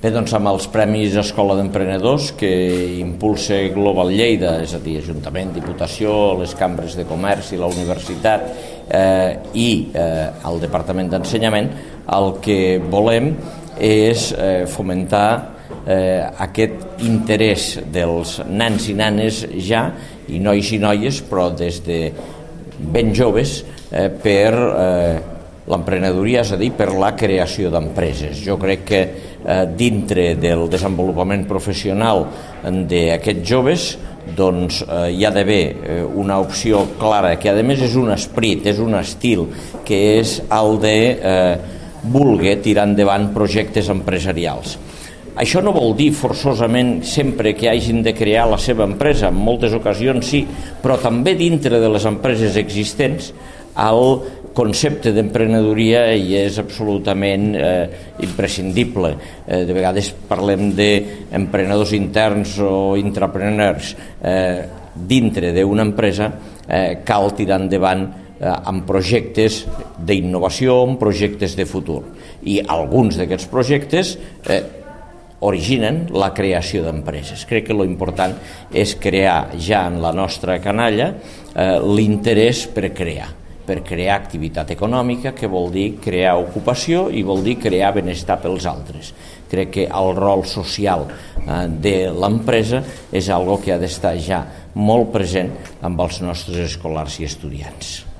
Bé, doncs amb els Premis Escola d'Emprenedors que impulsa Global Lleida, és a dir, Ajuntament, Diputació, les cambres de comerç i la universitat i el Departament d'Ensenyament, el que volem és fomentar aquest interès dels nens i nenes ja, i nois i noies, però des de ben joves, per l'emprenedoria, és a dir, per la creació d'empreses. Jo crec que dintre del desenvolupament professional d'aquests joves doncs hi ha d'haver una opció clara, que a més és un esperit, és un estil, que és el de voler tirar endavant projectes empresarials. Això no vol dir forçosament sempre que hagin de crear la seva empresa, en moltes ocasions sí, però també dintre de les empreses existents el concepte d'emprenedoria hi és absolutament imprescindible. De vegades parlem d'emprenedors interns o intrapreneurs. Dintre d'una empresa cal tirar endavant amb projectes d'innovació, amb projectes de futur. I alguns d'aquests projectes originen la creació d'empreses. Crec que l'important és crear ja en la nostra canalla l'interès per crear activitat econòmica, que vol dir crear ocupació i vol dir crear benestar pels altres. Crec que el rol social de l'empresa és algo que ha d'estar ja molt present amb els nostres escolars i estudiants.